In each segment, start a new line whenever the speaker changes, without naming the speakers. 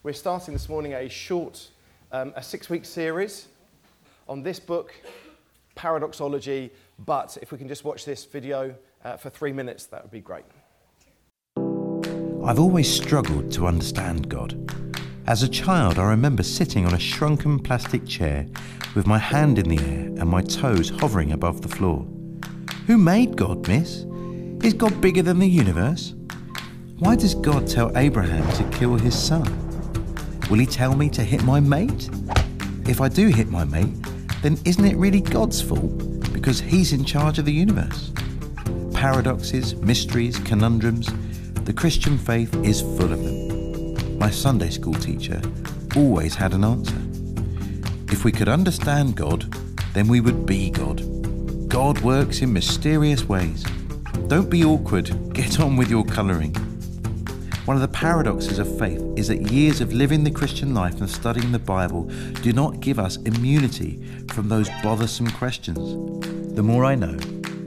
We're starting this morning a short, a 6-week series on this book, Paradoxology, but if we can just watch this video for 3 minutes, that would be great.
I've always struggled to understand God. As a child, I remember sitting on a shrunken plastic chair with my hand in the air and my toes hovering above the floor. Who made God, miss? Is God bigger than the universe? Why does God tell Abraham to kill his son? Will he tell me to hit my mate? If I do hit my mate, then isn't it really God's fault? Because he's in charge of the universe. Paradoxes, mysteries, conundrums. The Christian faith is full of them. My Sunday school teacher always had an answer. If we could understand God, then we would be God. God works in mysterious ways. Don't be awkward, get on with your colouring. One of the paradoxes of faith is that years of living the Christian life and studying the Bible do not give us immunity from those bothersome questions. The more I know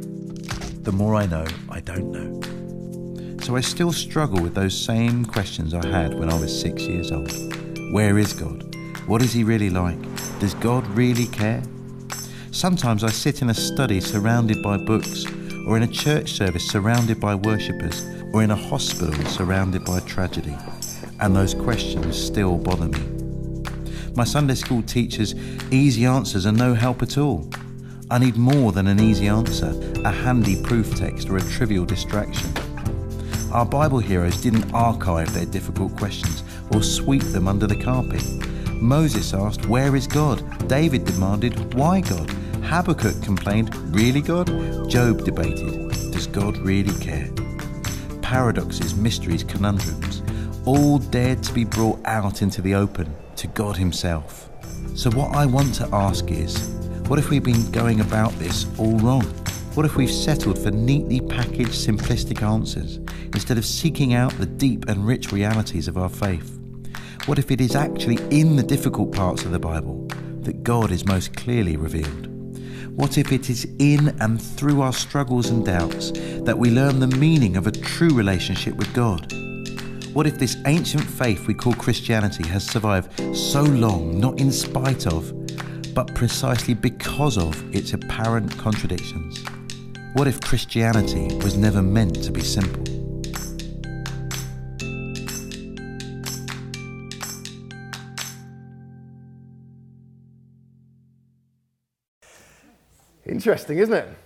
I don't know. So I still struggle with those same questions I had when I was 6 years old. Where is God? What is he really like? Does God really care? Sometimes I sit in a study surrounded by books, or in a church service surrounded by worshippers, or in a hospital surrounded by tragedy, and those questions still bother me. My Sunday school teacher's easy answers are no help at all. I need more than an easy answer, a handy proof text or a trivial distraction. Our Bible heroes didn't archive their difficult questions or sweep them under the carpet. Moses asked, "Where is God?" David demanded, "Why God?" Habakkuk complained, "Really God?" Job debated, "Does God really care?" Paradoxes, mysteries, conundrums, all dared to be brought out into the open to God himself. So what I want to ask is, what if we've been going about this all wrong? What if we've settled for neatly packaged, simplistic answers instead of seeking out the deep and rich realities of our faith? What if it is actually in the difficult parts of the Bible that God is most clearly revealed? What if it is in and through our struggles and doubts that we learn the meaning of a true relationship with God? What if this ancient faith we call Christianity has survived so long, not in spite of, but precisely because of its apparent contradictions? What if Christianity was never meant to be simple?
Interesting, isn't it?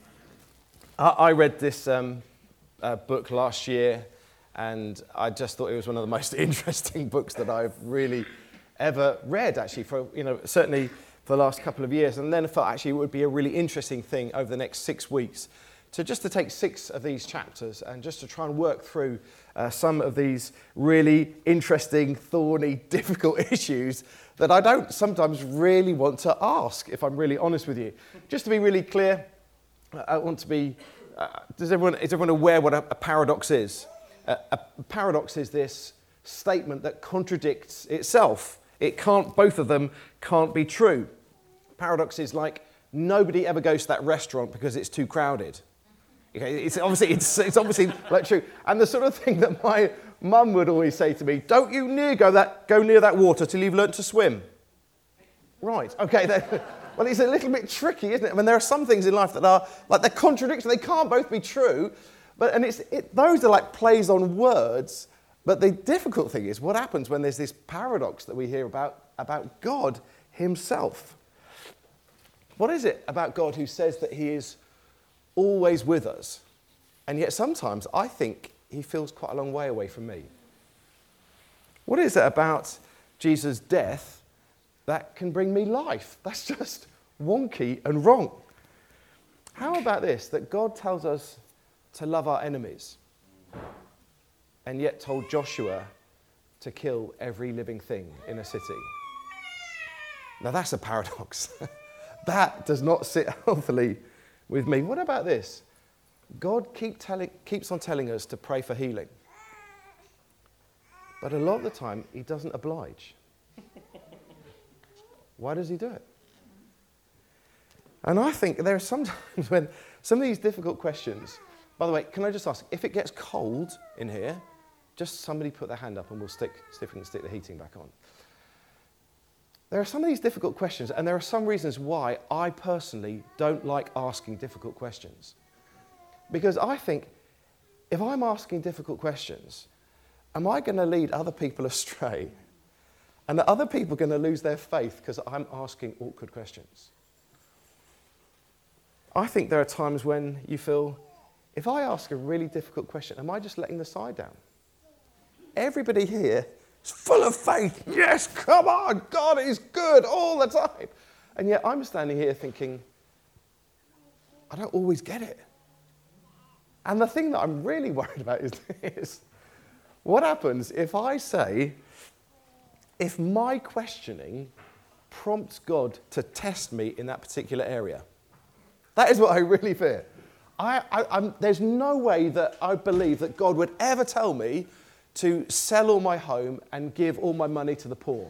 I read this book last year, and I just thought it was one of the most interesting books that I've really ever read, actually, for certainly for the last couple of years. And then I felt actually it would be a really interesting thing over the next 6 weeks to take 6 of these chapters and just to try and work through some of these really interesting, thorny, difficult issues that I don't sometimes really want to ask, if I'm really honest with you. Just to be really clear, I want to be, is everyone aware what a paradox is? A paradox is this statement that contradicts itself. Both of them can't be true. Paradox is like nobody ever goes to that restaurant because it's too crowded. Okay, it's obviously like true. And the sort of thing that my mum would always say to me, "Don't you go near that water till you've learnt to swim." Right, okay. Well, it's a little bit tricky, isn't it? I mean, there are some things in life that are like they're contradictory. They can't both be true. Those are like plays on words. But the difficult thing is what happens when there's this paradox that we hear about God himself. What is it about God who says that he is always with us, and yet sometimes I think he feels quite a long way away from me? What is it about Jesus' death that can bring me life? That's just wonky and wrong. How about this, that God tells us to love our enemies, and yet told Joshua to kill every living thing in a city? Now that's a paradox. That does not sit healthily with me. What about this? God keeps on telling us to pray for healing. But a lot of the time, he doesn't oblige. Why does he do it? And I think there are some times when some of these difficult questions, by the way, can I just ask, if it gets cold in here, Just somebody put their hand up and we'll see if we can stick the heating back on. There are some of these difficult questions, and there are some reasons why I personally don't like asking difficult questions. Because I think, if I'm asking difficult questions, am I going to lead other people astray? And are other people going to lose their faith because I'm asking awkward questions? I think there are times when you feel, if I ask a really difficult question, am I just letting the side down? Everybody here is full of faith. Yes, come on, God is good all the time. And yet I'm standing here thinking, I don't always get it. And the thing that I'm really worried about is this. What happens if I say, if my questioning prompts God to test me in that particular area? That is what I really fear. There's no way that I believe that God would ever tell me to sell all my home and give all my money to the poor.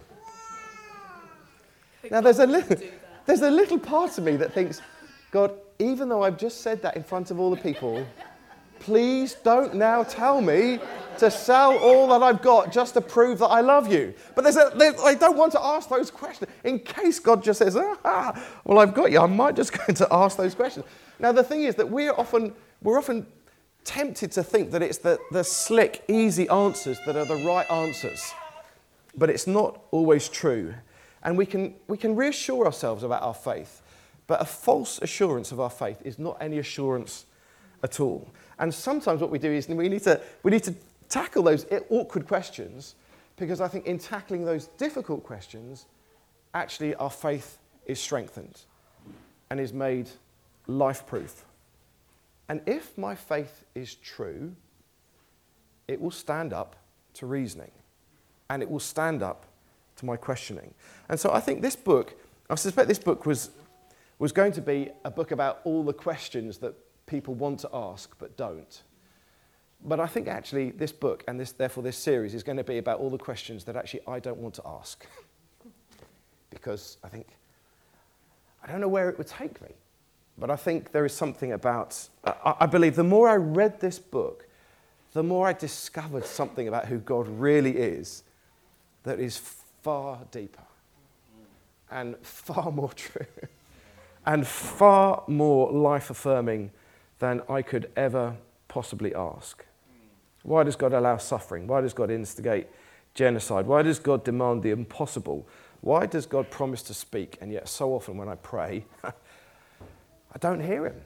Now, there's a little part of me that thinks, God, even though I've just said that in front of all the people, please don't now tell me to sell all that I've got just to prove that I love you. But I don't want to ask those questions. In case God just says, well, I've got you, I might just go to ask those questions. Now, the thing is that we're often tempted to think that it's the slick, easy answers that are the right answers. But it's not always true. And we can reassure ourselves about our faith. But a false assurance of our faith is not any assurance at all. And sometimes what we do is we need to tackle those awkward questions, because I think in tackling those difficult questions, actually our faith is strengthened and is made life-proof. And if my faith is true, it will stand up to reasoning, and it will stand up to my questioning. And so I think this book, I suspect this book was going to be a book about all the questions that people want to ask but don't. But I think actually this book, and therefore this series, is going to be about all the questions that actually I don't want to ask. Because I think, I don't know where it would take me. But I think there is something about, I believe the more I read this book, the more I discovered something about who God really is that is far deeper and far more true and far more life-affirming than I could ever possibly ask. Why does God allow suffering? Why does God instigate genocide? Why does God demand the impossible? Why does God promise to speak, and yet so often when I pray, I don't hear him?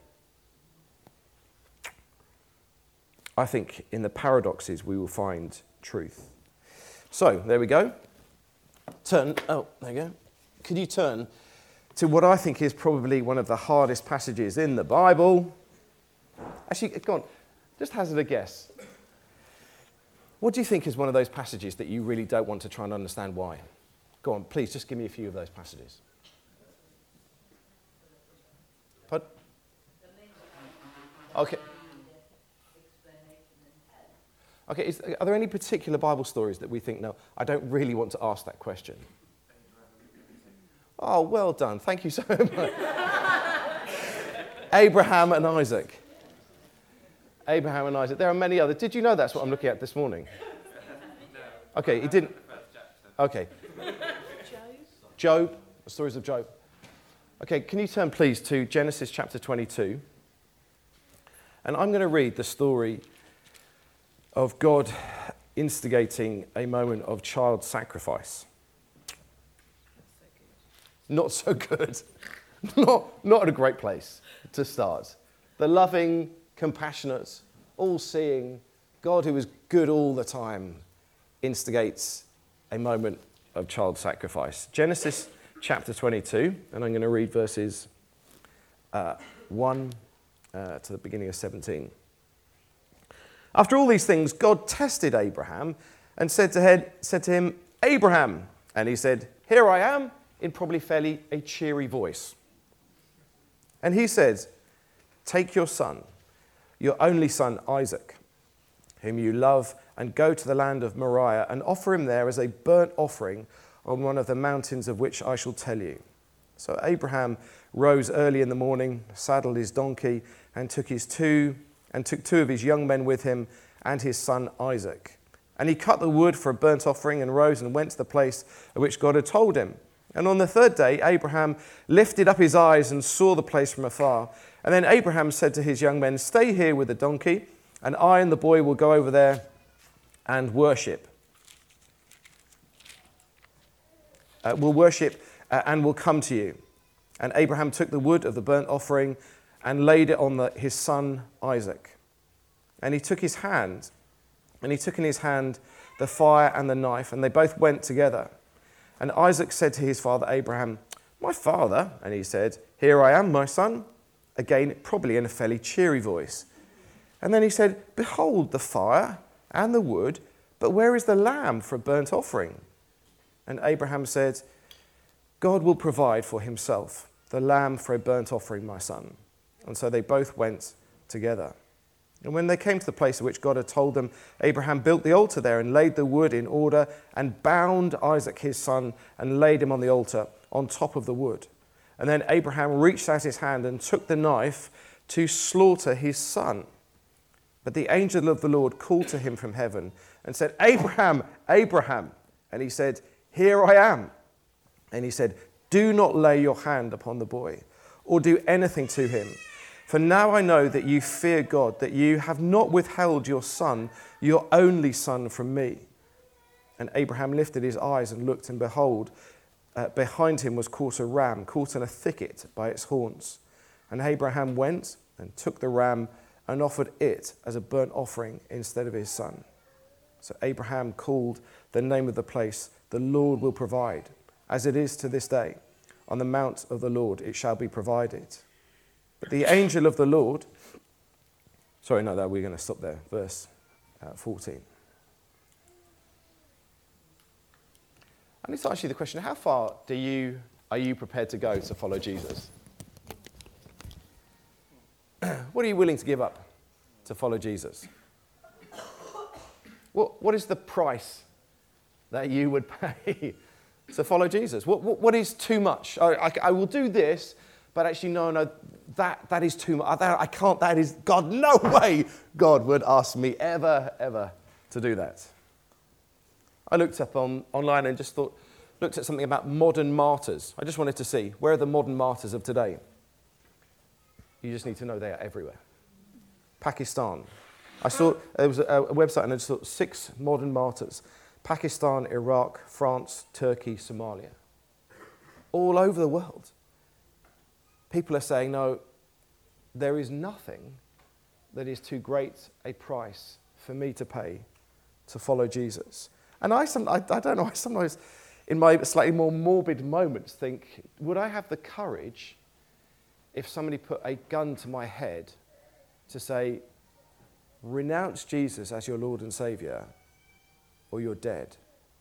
I think in the paradoxes we will find truth. So, there we go. There you go. Could you turn to what I think is probably one of the hardest passages in the Bible? Actually, go on, just hazard a guess. What do you think is one of those passages that you really don't want to try and understand why? Go on, please, just give me a few of those passages. Pardon? Okay. Okay, are there any particular Bible stories that we think, no, I don't really want to ask that question? Oh, well done. Thank you so much. Abraham and Isaac. Abraham and Isaac. There are many others. Did you know that's what I'm looking at this morning?
No.
Okay, he didn't. Okay. Job. The stories of Job. Okay, can you turn, please, to Genesis chapter 22? And I'm going to read the story of God instigating a moment of child sacrifice. Not so good. Not a great place to start. The loving, compassionate, all-seeing God who is good all the time instigates a moment of child sacrifice. Genesis chapter 22, and I'm going to read verses 1 to the beginning of 17. After all these things, God tested Abraham and said to him, Abraham. And he said, here I am, in probably fairly a cheery voice. And he said, take your son, your only son Isaac, whom you love, and go to the land of Moriah and offer him there as a burnt offering on one of the mountains of which I shall tell you. So Abraham rose early in the morning, saddled his donkey, and took two of his young men with him and his son Isaac. And he cut the wood for a burnt offering and rose and went to the place of which God had told him. And on the third day, Abraham lifted up his eyes and saw the place from afar. And then Abraham said to his young men, "Stay here with the donkey, and I and the boy will go over there and worship. We'll worship and we'll come to you." And Abraham took the wood of the burnt offering and laid it on his son Isaac. And he took in his hand the fire and the knife, and they both went together. And Isaac said to his father Abraham, "My father?" And he said, "Here I am, my son." Again, probably in a fairly cheery voice. And then he said, "Behold the fire and the wood, but where is the lamb for a burnt offering?" And Abraham said, "God will provide for himself the lamb for a burnt offering, my son." And so they both went together. And when they came to the place of which God had told them, Abraham built the altar there and laid the wood in order and bound Isaac his son and laid him on the altar on top of the wood. And then Abraham reached out his hand and took the knife to slaughter his son. But the angel of the Lord called to him from heaven and said, "Abraham, Abraham." And he said, "Here I am." And he said, "Do not lay your hand upon the boy or do anything to him. For now I know that you fear God, that you have not withheld your son, your only son, from me." And Abraham lifted his eyes and looked, and behold, behind him was caught a ram, caught in a thicket by its horns. And Abraham went and took the ram and offered it as a burnt offering instead of his son. So Abraham called the name of the place, "The Lord will provide," as it is to this day. On the mount of the Lord it shall be provided. But the angel of the Lord, we're going to stop there, verse 14. I need to ask you the question, how far are you prepared to go to follow Jesus? What are you willing to give up to follow Jesus? What is the price that you would pay to follow Jesus? What is too much? I will do this, but actually, no, that is too much. I can't, that is, God, no way God would ask me ever to do that. I looked up online and just looked at something about modern martyrs. I just wanted to see, where are the modern martyrs of today? You just need to know they are everywhere. Pakistan. I saw, there was a website and I just saw 6 modern martyrs. Pakistan, Iraq, France, Turkey, Somalia. All over the world. People are saying, no, there is nothing that is too great a price for me to pay to follow Jesus. And I don't know, I sometimes, in my slightly more morbid moments, think, would I have the courage if somebody put a gun to my head to say, renounce Jesus as your Lord and Saviour, or you're dead?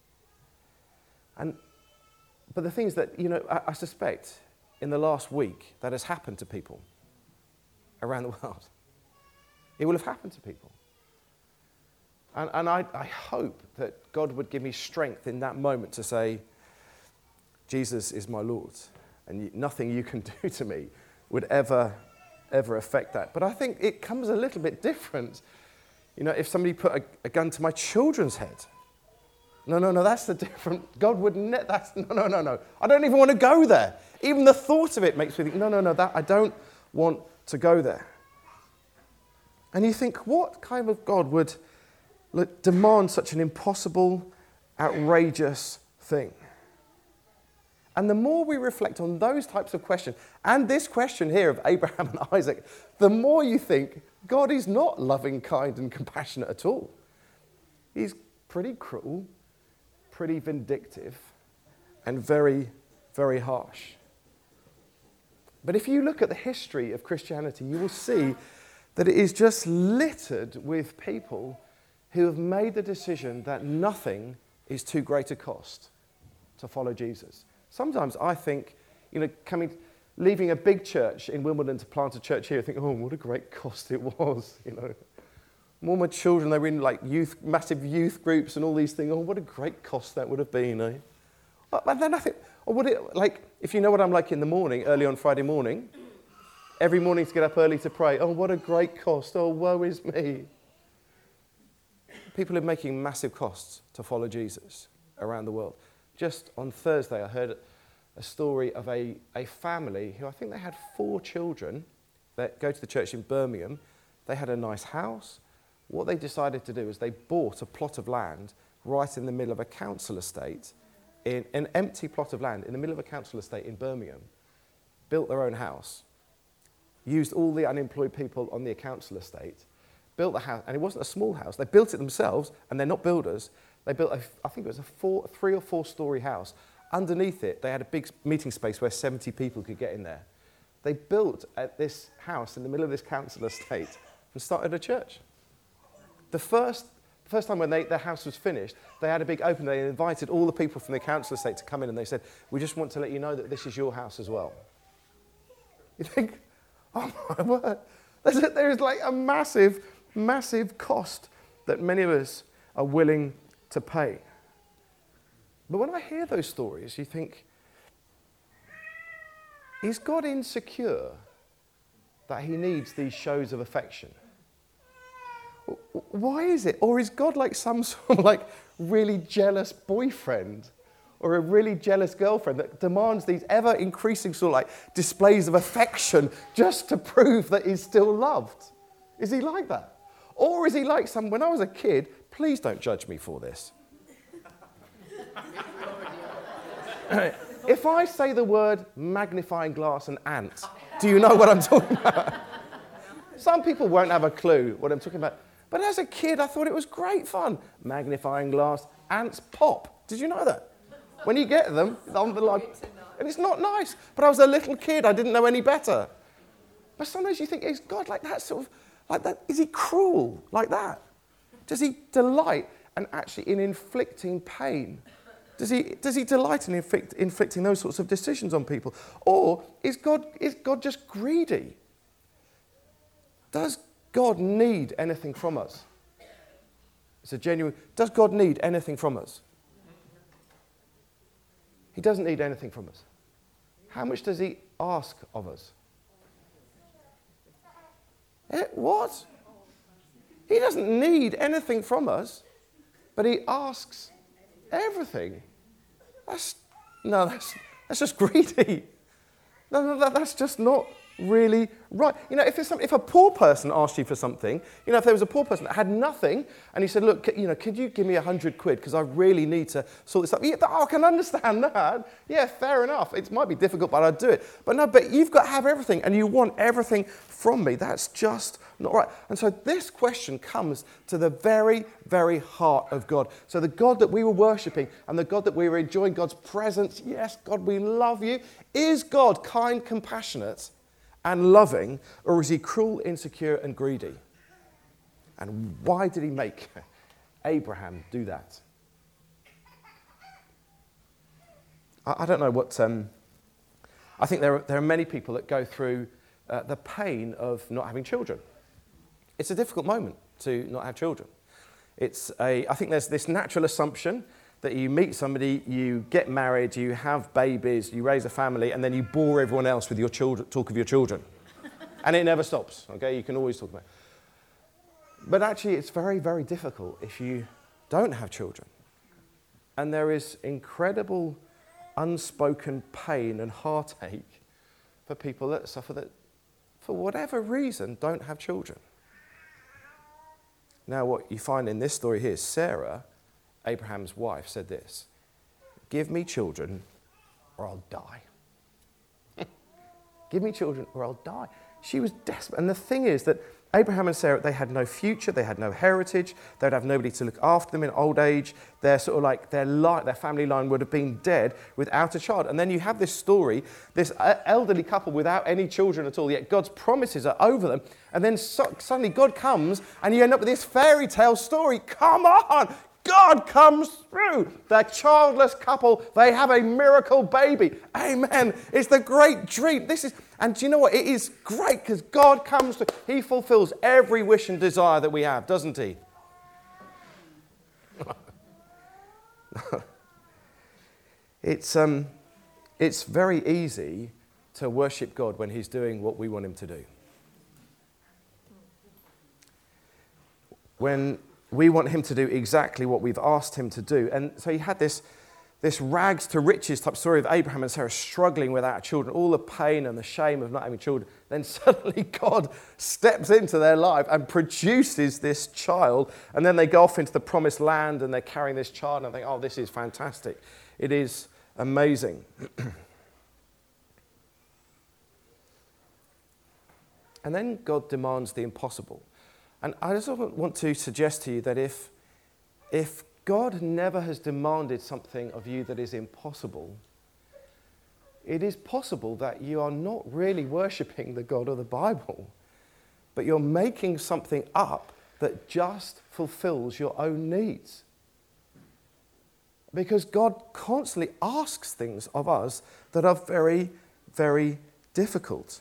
But the thing is that, I suspect in the last week that has happened to people around the world. It will have happened to people. And I hope that God would give me strength in that moment to say, Jesus is my Lord, and nothing you can do to me would ever affect that. But I think it comes a little bit different, if somebody put a gun to my children's head. No, that's the different, God would no. I don't even want to go there. Even the thought of it makes me think, no, that I don't want to go there. And you think, what kind of God would demand such an impossible, outrageous thing? And the more we reflect on those types of questions, and this question here of Abraham and Isaac, the more you think God is not loving, kind, and compassionate at all. He's pretty cruel, pretty vindictive, and very, very harsh. But if you look at the history of Christianity, you will see that it is just littered with people who have made the decision that nothing is too great a cost to follow Jesus. Sometimes I think, leaving a big church in Wimbledon to plant a church here, I think, oh, what a great cost it was, More my children, they were in massive youth groups and all these things. Oh, what a great cost that would have been, eh? But then I think, if you know what I'm like in the morning, early on Friday morning, every morning to get up early to pray, oh, what a great cost. Oh, woe is me. People are making massive costs to follow Jesus around the world. Just on Thursday, I heard a story of a family who I think they had 4 children that go to the church in Birmingham. They had a nice house. What they decided to do is they bought a plot of land right in the middle of a council estate, in an empty plot of land in the middle of a council estate in Birmingham, built their own house, used all the unemployed people on the council estate, built the house, and it wasn't a small house. They built it themselves, and they're not builders. They built, I think it was a 3 or 4 story house. Underneath it, they had a big meeting space where 70 people could get in there. They built at this house in the middle of this council estate and started a church. The first time when their house was finished, they had a big open. They invited all the people from the council estate to come in, and they said, "We just want to let you know that this is your house as well." You think, oh my word, there is like a massive, massive cost that many of us are willing to pay. But when I hear those stories, you think, is God insecure that he needs these shows of affection? Why is it? Or is God like some sort of like really jealous boyfriend or a really jealous girlfriend that demands these ever increasing sort of like displays of affection just to prove that he's still loved? Is he like that? Or is he like when I was a kid, please don't judge me for this. If I say the word magnifying glass and ant, do you know what I'm talking about? Some people won't have a clue what I'm talking about. But as a kid, I thought it was great fun. Magnifying glass, ants pop. Did you know that? When you get them, and it's not nice. But I was a little kid. I didn't know any better. But sometimes you think, is God like that sort of, like that? Is he cruel like that? Does he delight and actually in inflicting pain? Does he delight in inflicting those sorts of decisions on people? Or is God just greedy? Does God need anything from us? It's a genuine, does God need anything from us? He doesn't need anything from us. How much does he ask of us? What? He doesn't need anything from us, but he asks everything. That's just greedy. No, that's just not really right. You know, if a poor person asked you for something, you know, if there was a poor person that had nothing, and he said, "Look, could you give me 100 quid because I really need to sort this out?" Yeah, I can understand that. Yeah, fair enough. It might be difficult, but I'd do it. But you've got to have everything, and you want everything from me. That's just not right. And so this question comes to the very, very heart of God. So the God that we were worshipping and the God that we were enjoying God's presence, yes, God, we love you. Is God kind, compassionate, and loving, or is he cruel, insecure, and greedy? And why did he make Abraham do that? I don't know what... I think there are many people that go through the pain of not having children. It's a difficult moment to not have children. I think there's this natural assumption that you meet somebody, you get married, you have babies, you raise a family, and then you bore everyone else with your children, talk of your children. And it never stops, okay? You can always talk about it. But actually, it's very, very difficult if you don't have children. And there is incredible unspoken pain and heartache for people that suffer that, for whatever reason, don't have children. Now, what you find in this story here is Sarah, Abraham's wife, said this: "Give me children or I'll die." Give me children or I'll die. She was desperate. And the thing is that Abraham and Sarah, they had no future, they had no heritage, they'd have nobody to look after them in old age. They're sort of like their family line would have been dead without a child. And then you have this story, this elderly couple without any children at all, yet God's promises are over them. And then suddenly God comes and you end up with this fairy tale story. Come on! God comes through. The childless couple, they have a miracle baby. Amen. It's the great dream. And do you know what? It is great because God comes through. He fulfills every wish and desire that we have, doesn't he? It's very easy to worship God when he's doing what we want him to do. When we want him to do exactly what we've asked him to do. And so he had this rags to riches type story of Abraham and Sarah struggling without children, all the pain and the shame of not having children. Then suddenly God steps into their life and produces this child. And then they go off into the promised land and they're carrying this child and I think, oh, this is fantastic. It is amazing. And then God demands the impossible. And I just want to suggest to you that if God never has demanded something of you that is impossible, it is possible that you are not really worshipping the God of the Bible, but you're making something up that just fulfills your own needs. Because God constantly asks things of us that are very, very difficult.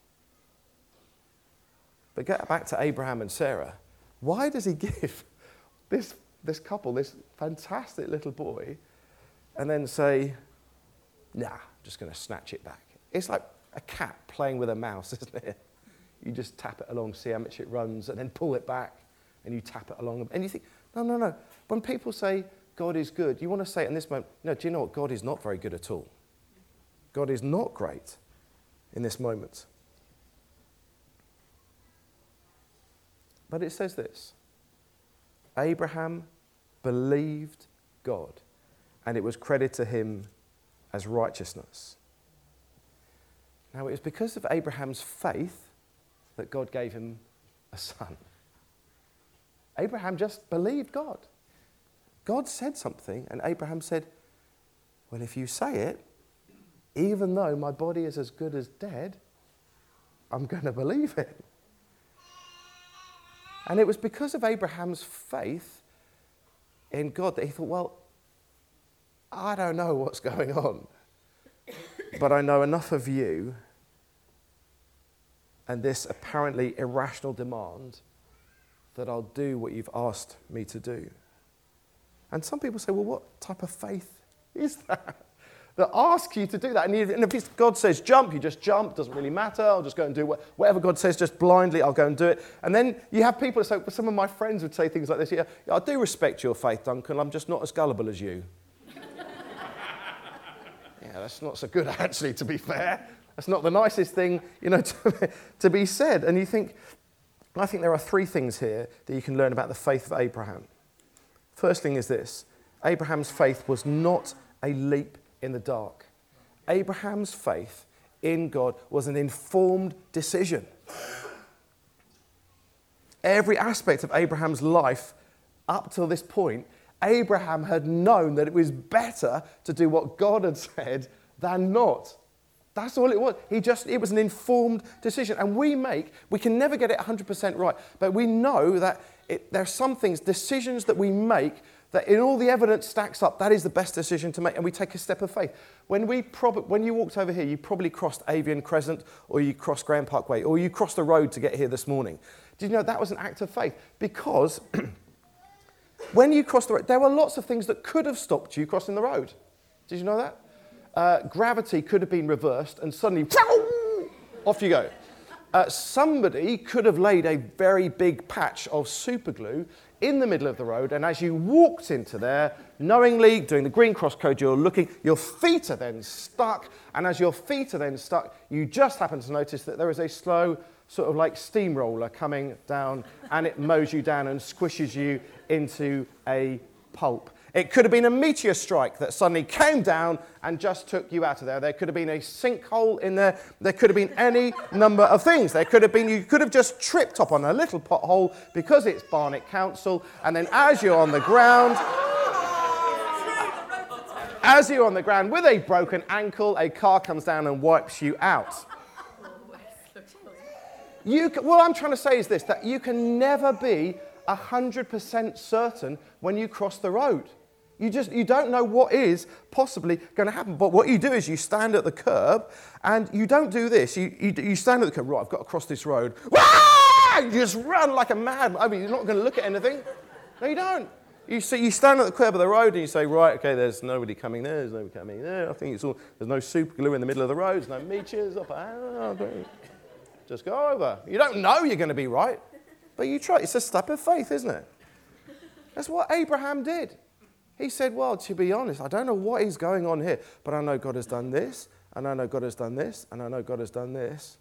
But get back to Abraham and Sarah. Why does he give this couple, this fantastic little boy, and then say, nah, I'm just going to snatch it back? It's like a cat playing with a mouse, isn't it? You just tap it along, see how much it runs, and then pull it back, and you tap it along. And you think, no. When people say God is good, you want to say it in this moment, no, do you know what? God is not very good at all. God is not great in this moment. But it says this, Abraham believed God, and it was credited to him as righteousness. Now, it was because of Abraham's faith that God gave him a son. Abraham just believed God. God said something, and Abraham said, well, if you say it, even though my body is as good as dead, I'm going to believe it. And it was because of Abraham's faith in God that he thought, well, I don't know what's going on, but I know enough of you and this apparently irrational demand that I'll do what you've asked me to do. And some people say, well, what type of faith is that asks you to do that? And if God says jump, you just jump. Doesn't really matter. I'll just go and do whatever God says, just blindly, I'll go and do it. And then you have people say, some of my friends would say things like this. Yeah, I do respect your faith, Duncan. I'm just not as gullible as you. Yeah, that's not so good, actually, to be fair. That's not the nicest thing, to be said. And I think there are three things here that you can learn about the faith of Abraham. First thing is this. Abraham's faith was not a leap in the dark. Abraham's faith in God was an informed decision. Every aspect of Abraham's life up till this point, Abraham had known that it was better to do what God had said than not. That's all it was. It was an informed decision. And we can never get it 100% right, but we know that there are some things, decisions that we make that in all the evidence stacks up, that is the best decision to make, and we take a step of faith. When you walked over here, you probably crossed Avian Crescent, or you crossed Grand Parkway, or you crossed the road to get here this morning. Did you know that was an act of faith? Because when you crossed the road, there were lots of things that could have stopped you crossing the road. Did you know that? Gravity could have been reversed, and suddenly, off you go. Somebody could have laid a very big patch of super glue in the middle of the road, and as you walked into there, knowingly doing the green cross code, you're looking, your feet are then stuck, and as your feet are then stuck, you just happen to notice that there is a slow sort of like steamroller coming down, and it mows you down and squishes you into a pulp. It could have been a meteor strike that suddenly came down and just took you out of there. There could have been a sinkhole in there. There could have been any number of things. You could have just tripped up on a little pothole because it's Barnet Council, and then as you're on the ground with a broken ankle, a car comes down and wipes you out. What I'm trying to say is this, that you can never be 100% certain when you cross the road. You don't know what is possibly going to happen. But what you do is you stand at the curb, and you don't do this. You stand at the curb. Right, I've got to cross this road. You just run like a madman. I mean, you're not going to look at anything. No, you don't. You stand at the curb of the road, and you say, right, okay, there's nobody coming there. There's nobody coming there. I think there's no super glue in the middle of the road. There's no meteors up. Just go over. You don't know you're going to be right, but you try. It's a step of faith, isn't it? That's what Abraham did. He said, well, to be honest, I don't know what is going on here, but I know God has done this, and I know God has done this, and I know God has done this.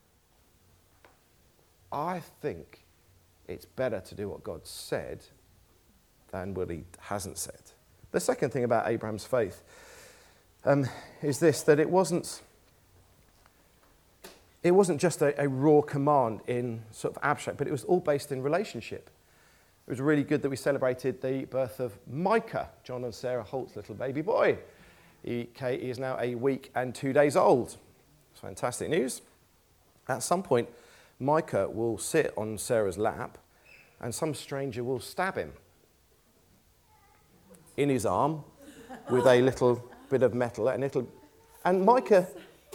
I think it's better to do what God said than what he hasn't said. The second thing about Abraham's faith is this, that it wasn't just a raw command in sort of abstract, but it was all based in relationship. It was really good that we celebrated the birth of Micah, John and Sarah Holt's little baby boy. He is now a week and 2 days old. It's fantastic news. At some point, Micah will sit on Sarah's lap and some stranger will stab him in his arm with a little bit of metal. And Micah,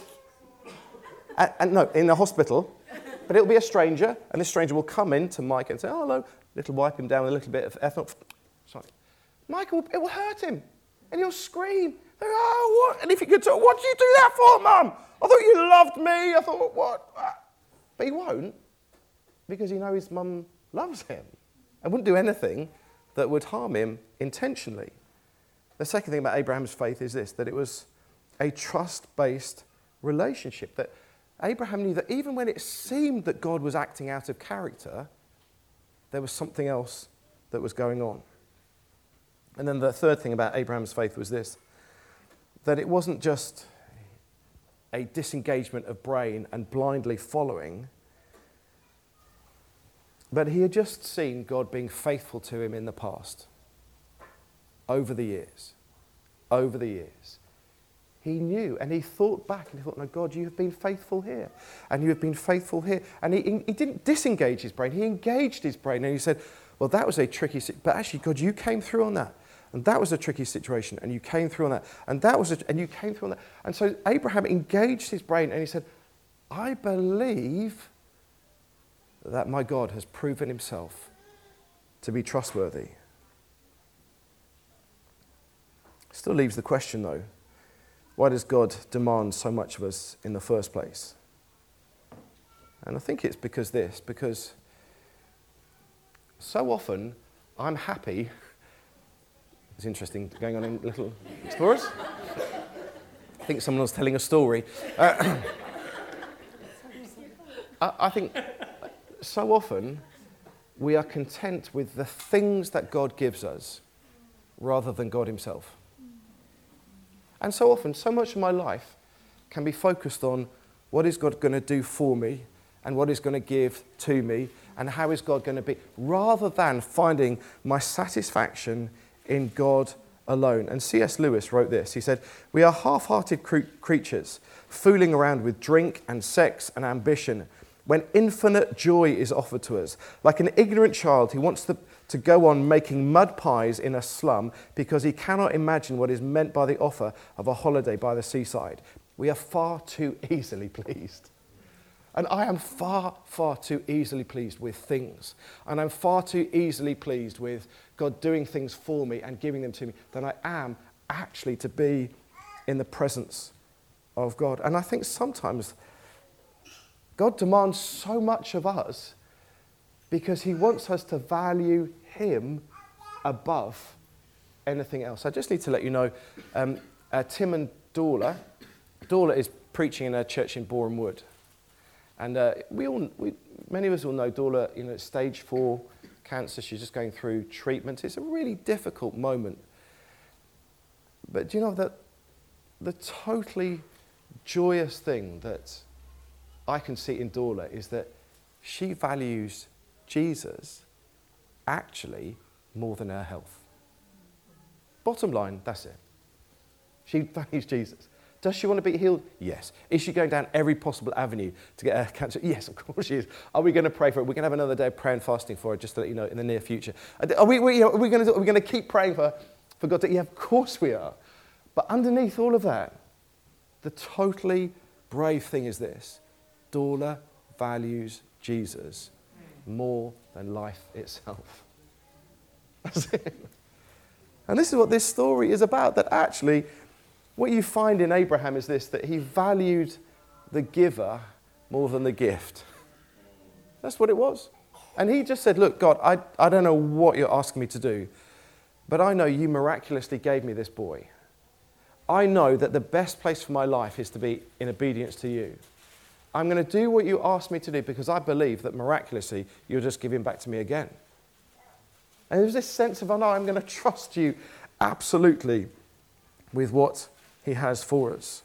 in the hospital, but it'll be a stranger, and this stranger will come in to Micah and say, oh, hello, little wipe him down with a little bit of ethanol. Sorry. Micah, it will hurt him, and he'll scream. Oh, what? And if he could talk, what did you do that for, Mum? I thought you loved me. I thought, what? But he won't, because he knows his mum loves him and wouldn't do anything that would harm him intentionally. The second thing about Abraham's faith is this, that it was a trust-based relationship, that Abraham knew that even when it seemed that God was acting out of character, there was something else that was going on. And then the third thing about Abraham's faith was this, that it wasn't just a disengagement of brain and blindly following, but he had just seen God being faithful to him in the past, over the years. He knew, and he thought back, and he thought, no, God, you have been faithful here, and you have been faithful here. And he didn't disengage his brain, he engaged his brain, and he said, well, that was a tricky situation, but actually, God, you came through on that. And that was a tricky situation, and you came through on that. And you came through on that. And so Abraham engaged his brain, and he said, I believe that my God has proven himself to be trustworthy. Still leaves the question, though, why does God demand so much of us in the first place? And I think it's because so often I'm happy. It's interesting going on in Little Explorers. I think someone was telling a story. I think so often we are content with the things that God gives us rather than God himself. And so often, so much of my life can be focused on what is God going to do for me and what he's going to give to me and how is God going to be, rather than finding my satisfaction in God alone. And C.S. Lewis wrote this. He said, we are half-hearted creatures, fooling around with drink and sex and ambition, when infinite joy is offered to us. Like an ignorant child who wants to go on making mud pies in a slum because he cannot imagine what is meant by the offer of a holiday by the seaside. We are far too easily pleased. And I am far, far too easily pleased with things. And I'm far too easily pleased with God doing things for me and giving them to me than I am actually to be in the presence of God. And I think sometimes God demands so much of us because he wants us to value him above anything else. I just need to let you know, Tim and Dorla is preaching in a church in Boreham Wood. And many of us will know Dorla, stage 4 cancer. She's just going through treatment. It's a really difficult moment. But do you know that the totally joyous thing that I can see in Dorla is that she values Jesus actually more than her health. Bottom line, that's it. She values Jesus. Does she want to be healed? Yes. Is she going down every possible avenue to get her cancer? Yes, of course she is. Are we going to pray for her? We're going to have another day of prayer and fasting for her, just to let you know, in the near future. Are we going to keep praying for God to? Yeah, of course we are. But underneath all of that, the totally brave thing is this. Dorla values Jesus more than life itself. That's it. And this is what this story is about, that actually what you find in Abraham is this, that he valued the giver more than the gift. That's what it was. And he just said, look, God, I don't know what you're asking me to do, but I know you miraculously gave me this boy. I know that the best place for my life is to be in obedience to you. I'm going to do what you asked me to do because I believe that miraculously you'll just give him back to me again. And there's this sense of, oh no, I'm going to trust you absolutely with what he has for us.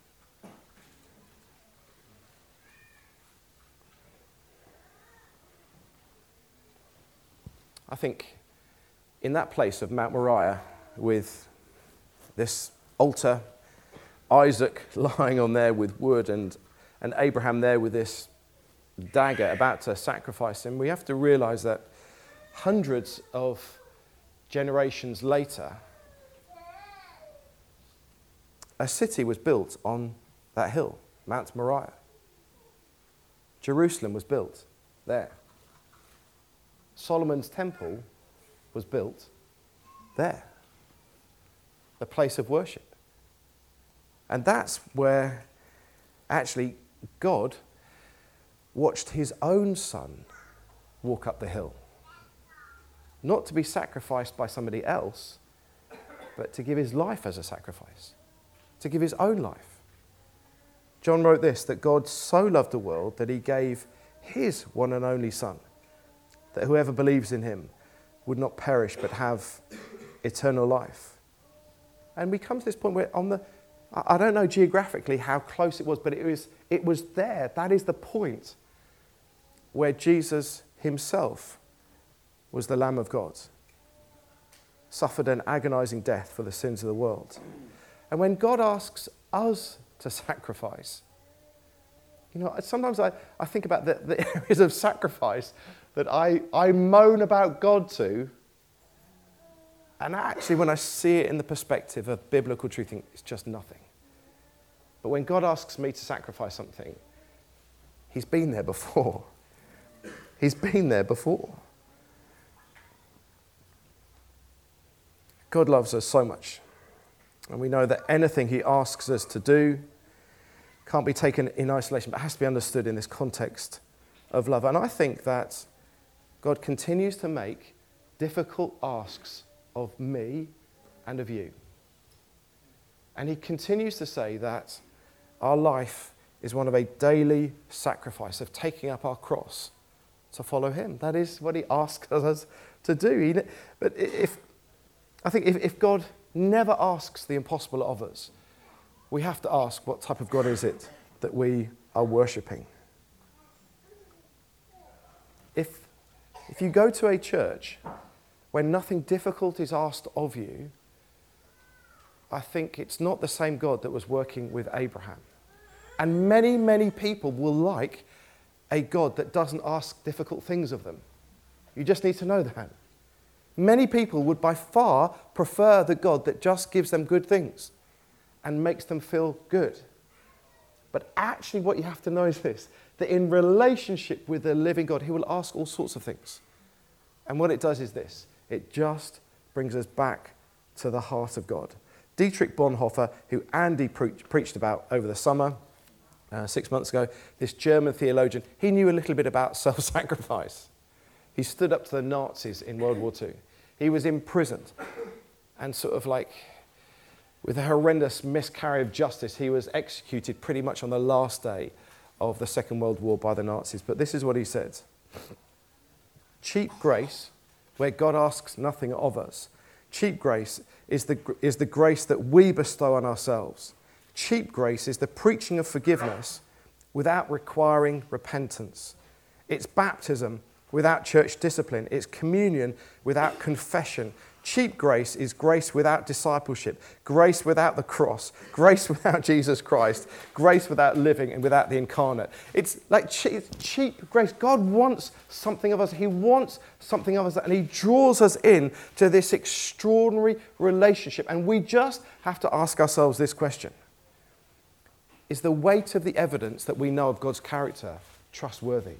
I think in that place of Mount Moriah with this altar, Isaac lying on there with wood and Abraham there with this dagger about to sacrifice him, we have to realize that hundreds of generations later, a city was built on that hill, Mount Moriah. Jerusalem was built there. Solomon's temple was built there, the place of worship. And that's where actually God watched his own son walk up the hill. Not to be sacrificed by somebody else, but to give his life as a sacrifice, to give his own life. John wrote this, that God so loved the world that he gave his one and only son, that whoever believes in him would not perish but have eternal life. And we come to this point where I don't know geographically how close it was, but it was there. That is the point where Jesus himself was the Lamb of God, suffered an agonizing death for the sins of the world. And when God asks us to sacrifice, sometimes I think about the areas of sacrifice that I moan about God to, and actually when I see it in the perspective of biblical truth, I think it's just nothing. But when God asks me to sacrifice something, he's been there before. He's been there before. God loves us so much, and we know that anything he asks us to do can't be taken in isolation, but has to be understood in this context of love. And I think that God continues to make difficult asks of me and of you. And he continues to say that our life is one of a daily sacrifice of taking up our cross to follow him. That is what he asks us to do. But I think if God never asks the impossible of us, we have to ask, what type of God is it that we are worshipping? If you go to a church where nothing difficult is asked of you, I think it's not the same God that was working with Abraham. And many, many people will like a God that doesn't ask difficult things of them. You just need to know that. Many people would by far prefer the God that just gives them good things and makes them feel good. But actually what you have to know is this, that in relationship with the living God, he will ask all sorts of things. And what it does is this, it just brings us back to the heart of God. Dietrich Bonhoeffer, who Andy preached about over the summer, 6 months ago, this German theologian, he knew a little bit about self-sacrifice. He stood up to the Nazis in World War II. He was imprisoned and sort of like, with a horrendous miscarriage of justice, he was executed pretty much on the last day of the Second World War by the Nazis. But this is what he said. Cheap grace, where God asks nothing of us. Cheap grace is the grace that we bestow on ourselves. Cheap grace is the preaching of forgiveness without requiring repentance. It's baptism without church discipline. It's communion without confession. Cheap grace is grace without discipleship, grace without the cross, grace without Jesus Christ, grace without living and without the incarnate. It's like cheap grace. God wants something of us. He wants something of us, and he draws us in to this extraordinary relationship. And we just have to ask ourselves this question. Is the weight of the evidence that we know of God's character trustworthy?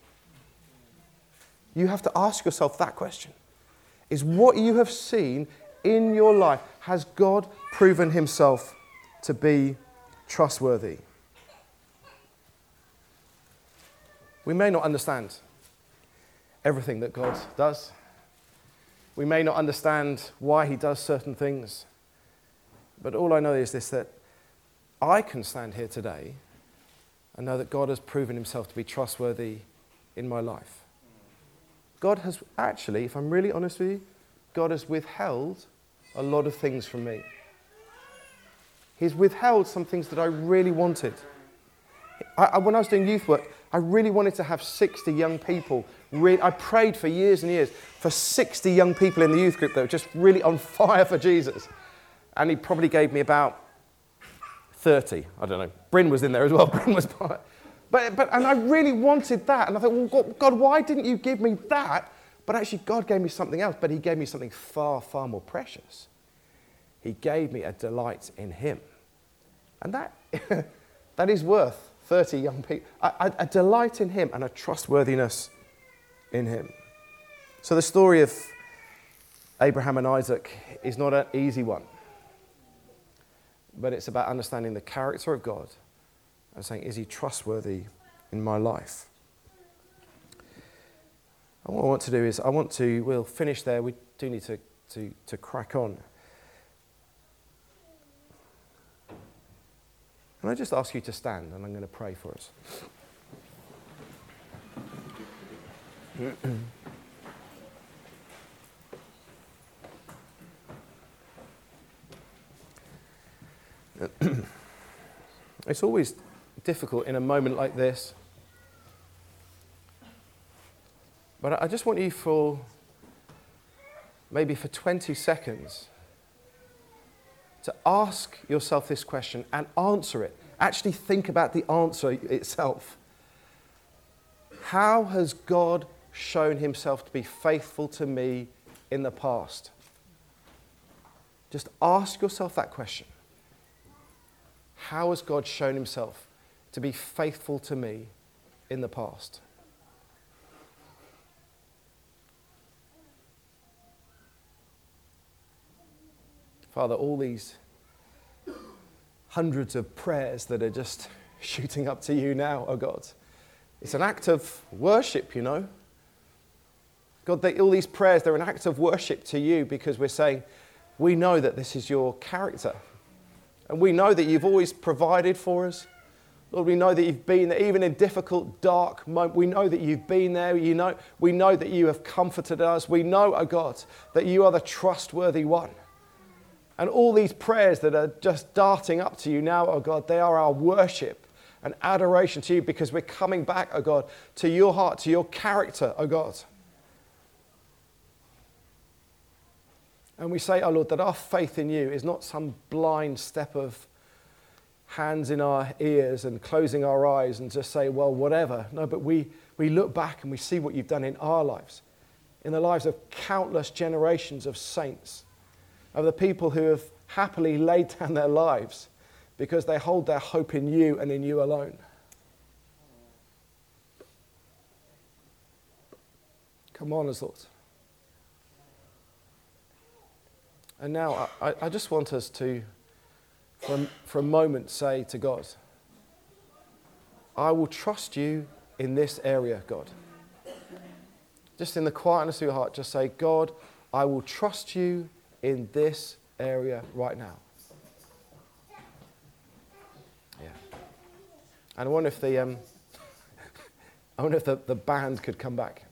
You have to ask yourself that question. Is what you have seen in your life, has God proven himself to be trustworthy? We may not understand everything that God does. We may not understand why he does certain things, but all I know is this, that I can stand here today and know that God has proven himself to be trustworthy in my life. God has actually, if I'm really honest with you, God has withheld a lot of things from me. He's withheld some things that I really wanted. When I was doing youth work, I really wanted to have 60 young people. I prayed for years and years for 60 young people in the youth group that were just really on fire for Jesus. And he probably gave me about 30. I don't know. Bryn was in there as well. Bryn was part. And I really wanted that. And I thought, well, God, why didn't you give me that? But actually, God gave me something else. But he gave me something far, far more precious. He gave me a delight in him. And that is worth 30 young people. A delight in him and a trustworthiness in him. So the story of Abraham and Isaac is not an easy one. But it's about understanding the character of God and saying, is he trustworthy in my life? And what I want to do is, we'll finish there. We do need to crack on. And I just ask you to stand, and I'm going to pray for us. It's always difficult in a moment like this. But I just want you maybe for 20 seconds, to ask yourself this question and answer it. Actually think about the answer itself. How has God shown himself to be faithful to me in the past? Just ask yourself that question. How has God shown himself to be faithful to me in the past? Father, all these hundreds of prayers that are just shooting up to you now, oh God, it's an act of worship, you know. God, all these prayers, they're an act of worship to you because we're saying, we know that this is your character. And we know that you've always provided for us. Lord, we know that you've been there, even in difficult, dark moments. We know that you've been there. We know that you have comforted us. We know, oh God, that you are the trustworthy one. And all these prayers that are just darting up to you now, oh God, they are our worship and adoration to you because we're coming back, oh God, to your heart, to your character, oh God. And we say, oh Lord, that our faith in you is not some blind step of hands in our ears and closing our eyes and just say, well, whatever. No, but we look back and we see what you've done in our lives, in the lives of countless generations of saints, of the people who have happily laid down their lives because they hold their hope in you and in you alone. Come on, Lord. And now I just want us to, for a moment, say to God, I will trust you in this area, God. Just in the quietness of your heart, just say, God, I will trust you in this area right now. Yeah. And I wonder if the band could come back.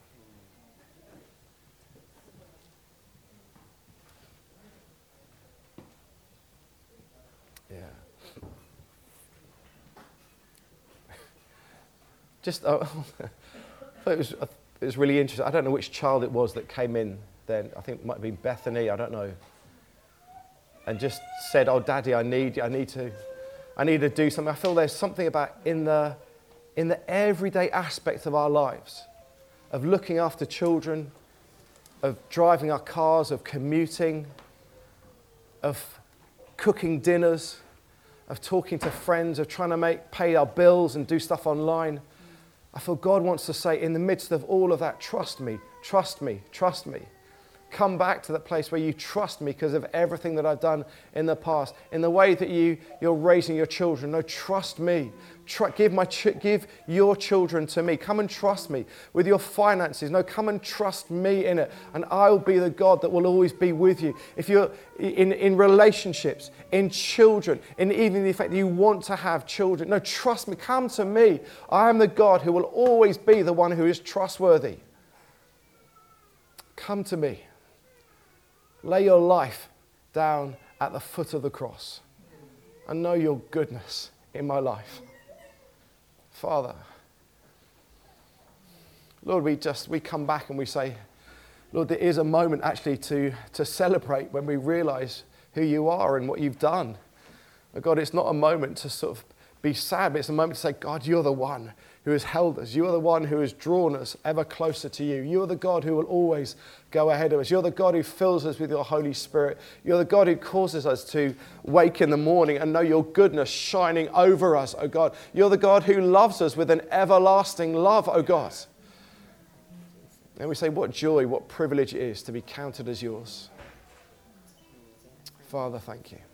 Yeah. Just, it was really interesting. I don't know which child it was that came in then. I think it might have been Bethany, I don't know. And just said, oh, Daddy, I need to do something. I feel there's something about in the everyday aspects of our lives, of looking after children, of driving our cars, of commuting, of cooking dinners, of talking to friends, of trying to pay our bills and do stuff online. I feel God wants to say, in the midst of all of that, trust me, trust me, trust me. come back to that place where you trust me because of everything that I've done in the past. In the way that you're raising your children. No, trust me. Give your children to me. Come and trust me with your finances. No, come and trust me in it. And I'll be the God that will always be with you. If you're in relationships, in children, in even the fact that you want to have children. No, trust me. Come to me. I am the God who will always be the one who is trustworthy. Come to me. Lay your life down at the foot of the cross and know your goodness in my life. Father, Lord, we come back and we say, Lord, there is a moment actually to celebrate when we realize who you are and what you've done. But God, it's not a moment to sort of be sad, but it's a moment to say, God, you're the one who has held us. You are the one who has drawn us ever closer to you. You are the God who will always go ahead of us. You're the God who fills us with your Holy Spirit. You're the God who causes us to wake in the morning and know your goodness shining over us, oh God. You're the God who loves us with an everlasting love, oh God. And we say, what joy, what privilege it is to be counted as yours. Father, thank you.